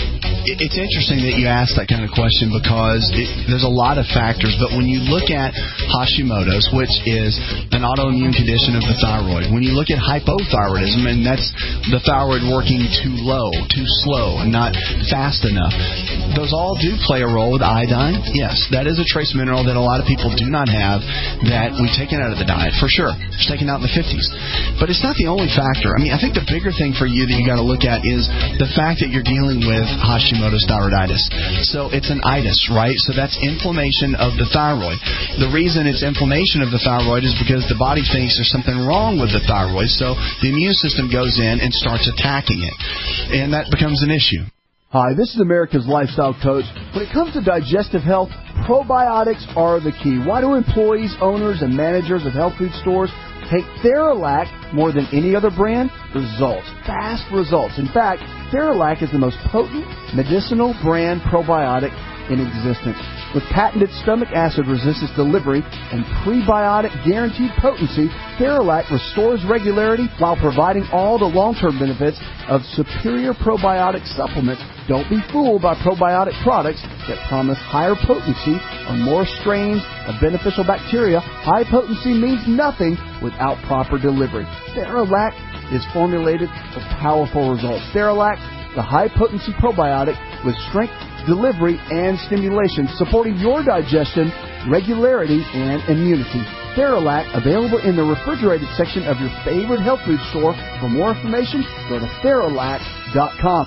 It's interesting that you asked that kind of question because it, there's a lot of factors, but when you look at Hashimoto's, which is an autoimmune condition of the thyroid, when you look at hypothyroidism, and that's the thyroid working too low, too slow, and not fast enough, those all do play a role with iodine. Yes, that is a trace mineral that a lot of people do not have that we've taken out of the diet, for sure. It's taken out in the fifties. But it's not the only factor. I mean, I think the bigger thing for you that you got to look at is the fact that you're dealing with Hashimoto's thyroiditis. So it's an itis, right? So that's inflammation of the thyroid. The reason it's inflammation of the thyroid is because the body thinks there's something wrong with the thyroid, so the immune system goes in and starts attacking it. And that becomes an issue. Hi, this is America's Lifestyle Coach. When it comes to digestive health, probiotics are the key. Why do employees, owners, and managers of health food stores take Theralac more than any other brand? Results. Fast results. In fact, Theralac is the most potent medicinal brand probiotic in existence. With patented stomach acid resistance delivery and prebiotic guaranteed potency, Theralac restores regularity while providing all the long-term benefits of superior probiotic supplements. Don't be fooled by probiotic products that promise higher potency or more strains of beneficial bacteria. High potency means nothing without proper delivery. Theralac is formulated for powerful results. Theralac, the high-potency probiotic with strength, delivery, and stimulation, supporting your digestion, regularity, and immunity. Theralac, available in the refrigerated section of your favorite health food store. For more information, go to Theralac dot com.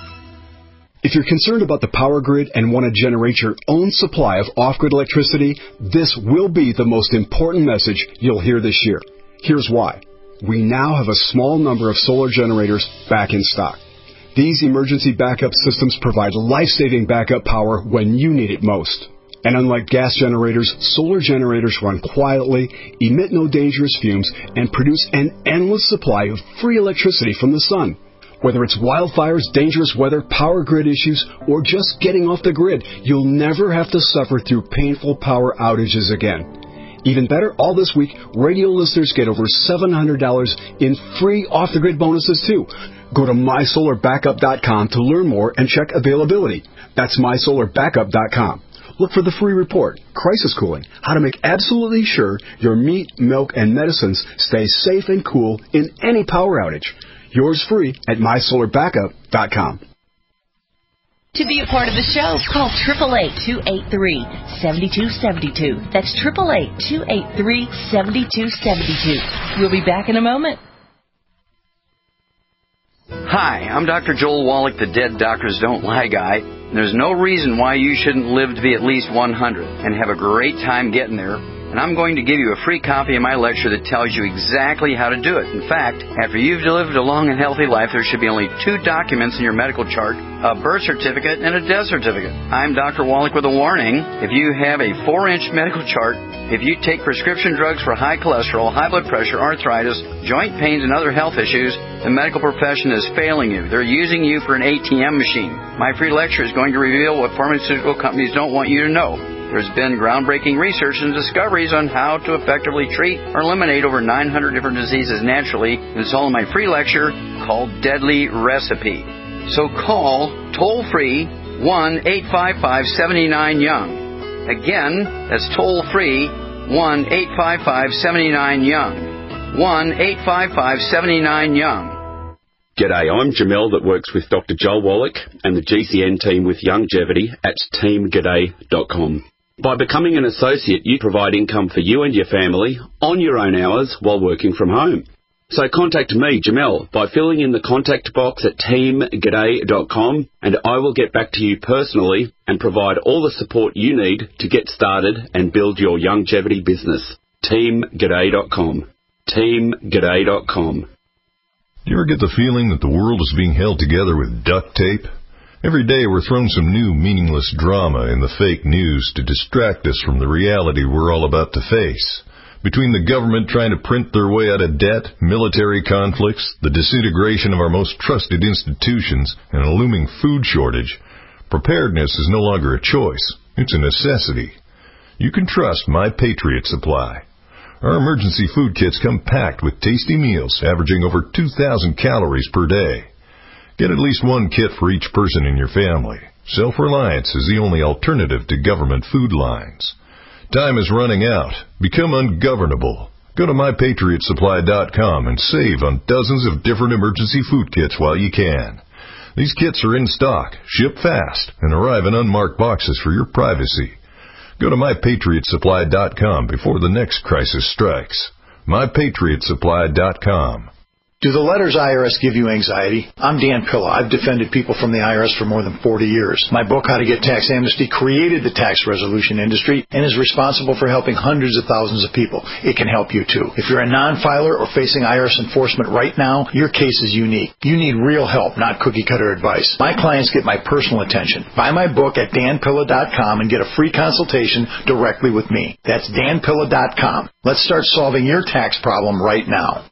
If you're concerned about the power grid and want to generate your own supply of off-grid electricity, this will be the most important message you'll hear this year. Here's why. We now have a small number of solar generators back in stock. These emergency backup systems provide life-saving backup power when you need it most. And unlike gas generators, solar generators run quietly, emit no dangerous fumes, and produce an endless supply of free electricity from the sun. Whether it's wildfires, dangerous weather, power grid issues, or just getting off the grid, you'll never have to suffer through painful power outages again. Even better, all this week, radio listeners get over seven hundred dollars in free off-the-grid bonuses, too. Go to my solar backup dot com to learn more and check availability. That's my solar backup dot com. Look for the free report, Crisis Cooling, how to make absolutely sure your meat, milk, and medicines stay safe and cool in any power outage. Yours free at my solar backup dot com. To be a part of the show, call eight eight eight, two eight three, seven two seven two. That's eight eight eight, two eight three, seven two seven two. We'll be back in a moment. Hi, I'm Doctor Joel Wallach, the Dead Doctors Don't Lie guy. There's no reason why you shouldn't live to be at least one hundred and have a great time getting there. And I'm going to give you a free copy of my lecture that tells you exactly how to do it. In fact, after you've lived a long and healthy life, there should be only two documents in your medical chart, a birth certificate and a death certificate. I'm Doctor Wallach with a warning. If you have a four-inch medical chart, if you take prescription drugs for high cholesterol, high blood pressure, arthritis, joint pains, and other health issues, the medical profession is failing you. They're using you for an A T M machine. My free lecture is going to reveal what pharmaceutical companies don't want you to know. There's been groundbreaking research and discoveries on how to effectively treat or eliminate over nine hundred different diseases naturally. It's all in my free lecture called Deadly Recipe. So call toll-free one eight five five, seven nine, young. Again, that's toll-free one eight five five, seven nine, young. one eight five five, seven nine, young. G'day, I'm Jamel that works with Doctor Joel Wallach and the G C N team with Longevity at team g'day dot com. By becoming an associate, you provide income for you and your family on your own hours while working from home. So contact me, Jamel, by filling in the contact box at team g'day dot com, and I will get back to you personally and provide all the support you need to get started and build your longevity business. team g'day dot com. team g'day dot com. Do you ever get the feeling that the world is being held together with duct tape? Every day we're thrown some new meaningless drama in the fake news to distract us from the reality we're all about to face. Between the government trying to print their way out of debt, military conflicts, the disintegration of our most trusted institutions, and a looming food shortage, preparedness is no longer a choice. It's a necessity. You can trust My Patriot Supply. Our emergency food kits come packed with tasty meals averaging over two thousand calories per day. Get at least one kit for each person in your family. Self-reliance is the only alternative to government food lines. Time is running out. Become ungovernable. Go to my patriot supply dot com and save on dozens of different emergency food kits while you can. These kits are in stock, ship fast, and arrive in unmarked boxes for your privacy. Go to my patriot supply dot com before the next crisis strikes. my patriot supply dot com. Do the letters I R S give you anxiety? I'm Dan Pilla. I've defended people from the I R S for more than forty years. My book, How to Get Tax Amnesty, created the tax resolution industry and is responsible for helping hundreds of thousands of people. It can help you, too. If you're a non-filer or facing I R S enforcement right now, your case is unique. You need real help, not cookie-cutter advice. My clients get my personal attention. Buy my book at dan pilla dot com and get a free consultation directly with me. That's dan pilla dot com. Let's start solving your tax problem right now.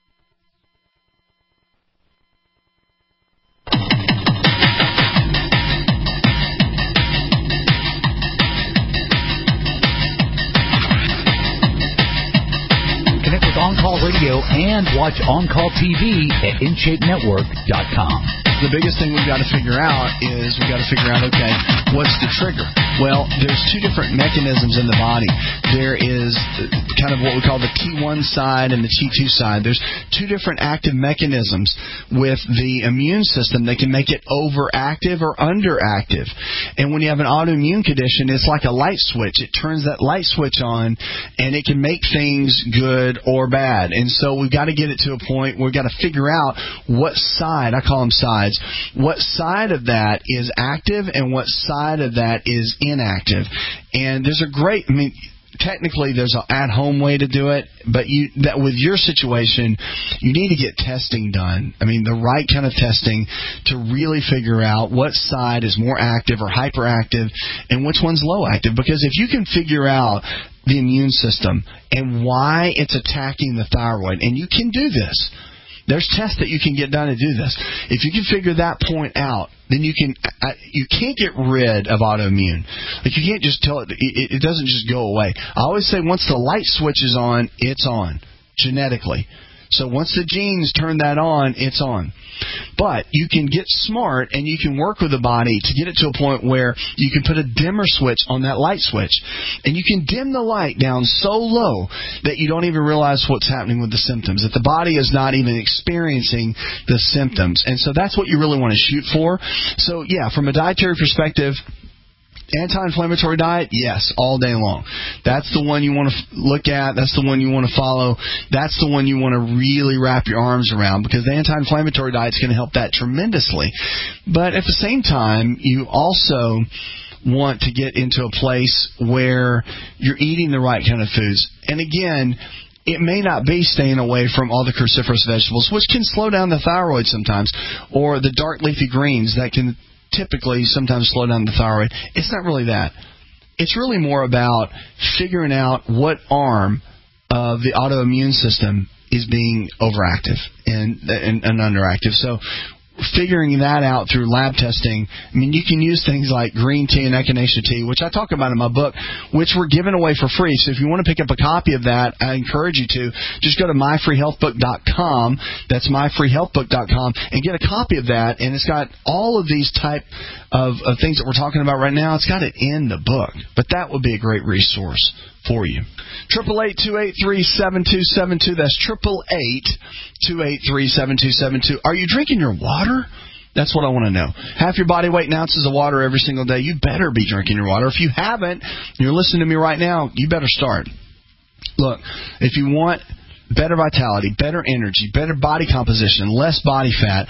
On-Call Radio and watch On-Call T V at in shape network dot com. The biggest thing we've got to figure out is we've got to figure out, okay, what's the trigger? Well, there's two different mechanisms in the body. There is kind of what we call the T one side and the T two side. There's two different active mechanisms with the immune system that can make it overactive or underactive. And when you have an autoimmune condition, it's like a light switch. It turns that light switch on, and it can make things good or bad. And so we've got to get it to a point where we've got to figure out what side, I call them sides, what side of that is active and what side of that is inactive. And there's a great, I mean, technically there's an at-home way to do it, but you that with your situation, you need to get testing done. I mean, the right kind of testing to really figure out what side is more active or hyperactive and which one's low active. Because if you can figure out the immune system and why it's attacking the thyroid, and you can do this. There's tests that you can get done to do this. If you can figure that point out, then you can. Uh, you can't get rid of autoimmune. Like you can't just tell it, it. It doesn't just go away. I always say once the light switch is on, it's on genetically. So once the genes turn that on, it's on. But you can get smart and you can work with the body to get it to a point where you can put a dimmer switch on that light switch. And you can dim the light down so low that you don't even realize what's happening with the symptoms, that the body is not even experiencing the symptoms. And so that's what you really want to shoot for. So, yeah, from a dietary perspective, anti-inflammatory diet, yes, all day long. That's the one you want to f- look at. That's the one you want to follow. That's the one you want to really wrap your arms around, because the anti-inflammatory diet is going to help that tremendously. But at the same time, you also want to get into a place where you're eating the right kind of foods. And again, it may not be staying away from all the cruciferous vegetables, which can slow down the thyroid sometimes, or the dark leafy greens that can typically sometimes slow down the thyroid. It's not really that. It's really more about figuring out what arm of the autoimmune system is being overactive and, and, and underactive. So figuring that out through lab testing, I mean, you can use things like green tea and echinacea tea, which I talk about in my book, which we're giving away for free. So if you want to pick up a copy of that, I encourage you to. Just go to my free health book dot com. That's my free health book dot com, and get a copy of that. And it's got all of these type of, of things that we're talking about right now. It's got it in the book. But that would be a great resource for you. Triple eight two eight three seven two seven two. That's triple eight two eight three seven two seven two. Are you drinking your water? That's what I want to know. Half your body weight in ounces of water every single day. You better be drinking your water. If you haven't, you're listening to me right now, you better start. Look, if you want better vitality, better energy, better body composition, less body fat,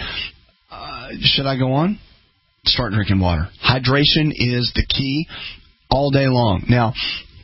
uh, should I go on? Start drinking water. Hydration is the key all day long. Now,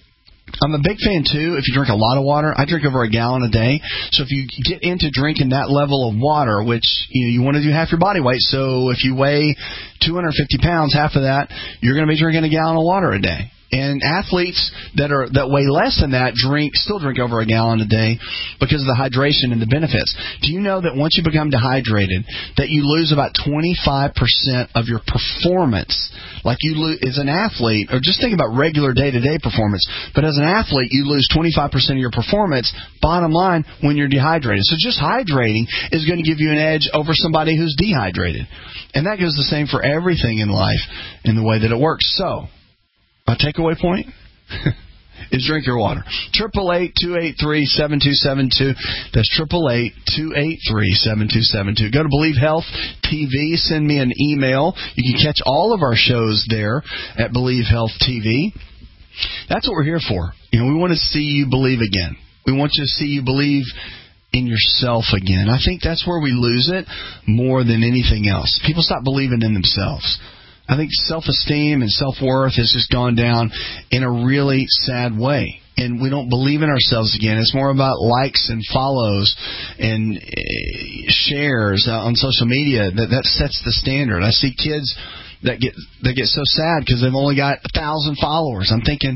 I'm a big fan, too, if you drink a lot of water. I drink over a gallon a day. So if you get into drinking that level of water, which you know, you want to do half your body weight, so if you weigh two hundred fifty pounds, half of that, you're going to be drinking a gallon of water a day. And athletes that are that weigh less than that drink still drink over a gallon a day because of the hydration and the benefits. Do you know that once you become dehydrated, that you lose about twenty-five percent of your performance? Like you lose as an athlete, or just think about regular day-to-day performance. But as an athlete, you lose twenty-five percent of your performance. Bottom line, when you're dehydrated. So just hydrating is going to give you an edge over somebody who's dehydrated, and that goes the same for everything in life in the way that it works. So. My takeaway point is drink your water. Triple eight two eight three seven two seven two. That's triple eight two eight three seven two seven two. Go to Believe Health T V. Send me an email. You can catch all of our shows there at Believe Health T V. That's what we're here for. You know, we want to see you believe again. We want you to see you believe in yourself again. I think that's where we lose it more than anything else. People stop believing in themselves. I think self-esteem and self-worth has just gone down in a really sad way. And we don't believe in ourselves again. It's more about likes and follows and shares on social media. That that sets the standard. I see kids that get that get so sad because they've only got a thousand followers. I'm thinking,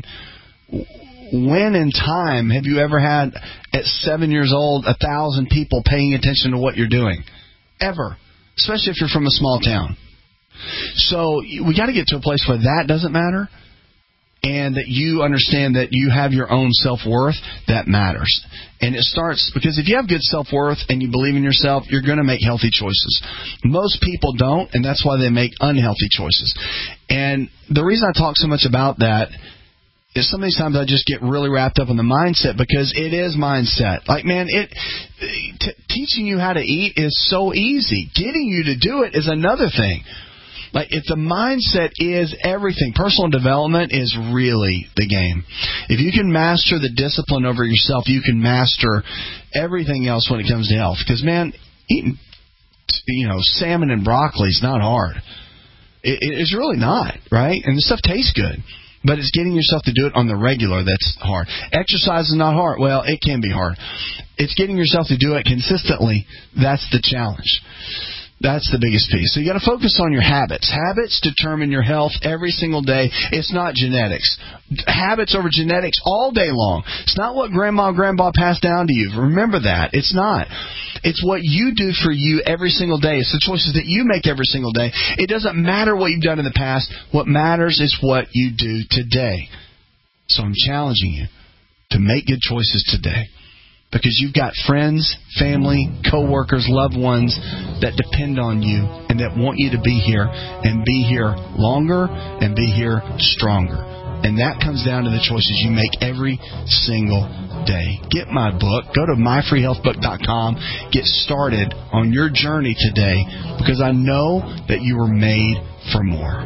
when in time have you ever had, at seven years old, a thousand people paying attention to what you're doing? Ever. Especially if you're from a small town. So we got to get to a place where that doesn't matter, and that you understand that you have your own self-worth. That matters. And it starts, because if you have good self-worth and you believe in yourself, you're going to make healthy choices. Most people don't, and that's why they make unhealthy choices. And the reason I talk so much about that is some of these times I just get really wrapped up in the mindset, because it is mindset. Like, man, it t- teaching you how to eat is so easy. Getting you to do it is another thing. Like, if the mindset is everything, personal development is really the game. If you can master the discipline over yourself, you can master everything else when it comes to health. Because, man, eating, you know, salmon and broccoli is not hard. It, it's really not, right? And the stuff tastes good. But it's getting yourself to do it on the regular that's hard. Exercise is not hard. Well, it can be hard. It's getting yourself to do it consistently. That's the challenge. That's the biggest piece. So you got to focus on your habits. Habits determine your health every single day. It's not genetics. Habits over genetics all day long. It's not what grandma and grandpa passed down to you. Remember that. It's not. It's what you do for you every single day. It's the choices that you make every single day. It doesn't matter what you've done in the past. What matters is what you do today. So I'm challenging you to make good choices today. Because you've got friends, family, coworkers, loved ones that depend on you and that want you to be here and be here longer and be here stronger. And that comes down to the choices you make every single day. Get my book. Go to my free health book dot com. Get started on your journey today, because I know that you were made for more.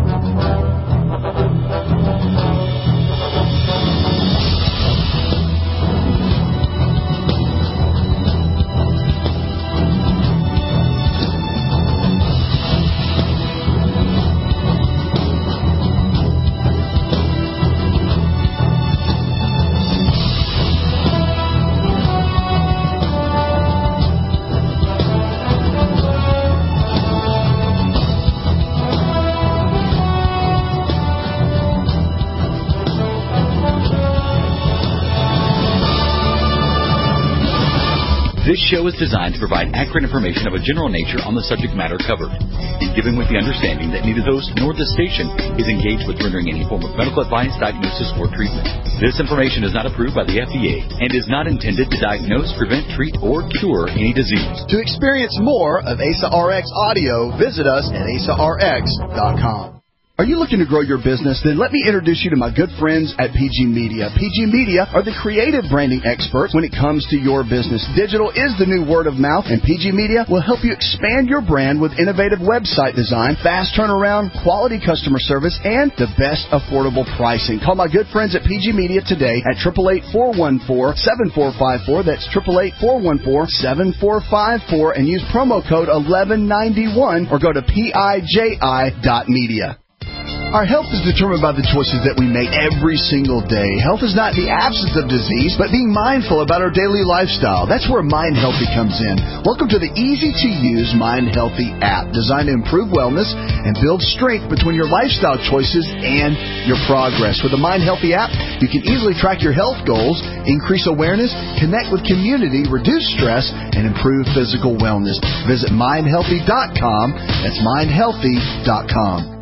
This show is designed to provide accurate information of a general nature on the subject matter covered, and given with the understanding that neither the host nor the station is engaged with rendering any form of medical advice, diagnosis, or treatment. This information is not approved by the F D A and is not intended to diagnose, prevent, treat, or cure any disease. To experience more of A S A R X audio, visit us at A S A R X dot com. Are you looking to grow your business? Then let me introduce you to my good friends at P G Media. P G Media are the creative branding experts when it comes to your business. Digital is the new word of mouth, and P G Media will help you expand your brand with innovative website design, fast turnaround, quality customer service, and the best affordable pricing. Call my good friends at P G Media today at eight eight eight, four one four, seven four five four. That's eight eight eight, four one four, seven four five four, and use promo code eleven ninety-one or go to P I J I dot media. Our health is determined by the choices that we make every single day. Health is not the absence of disease, but being mindful about our daily lifestyle. That's where Mind Healthy comes in. Welcome to the easy-to-use Mind Healthy app, designed to improve wellness and build strength between your lifestyle choices and your progress. With the Mind Healthy app, you can easily track your health goals, increase awareness, connect with community, reduce stress, and improve physical wellness. Visit mind healthy dot com. That's mind healthy dot com.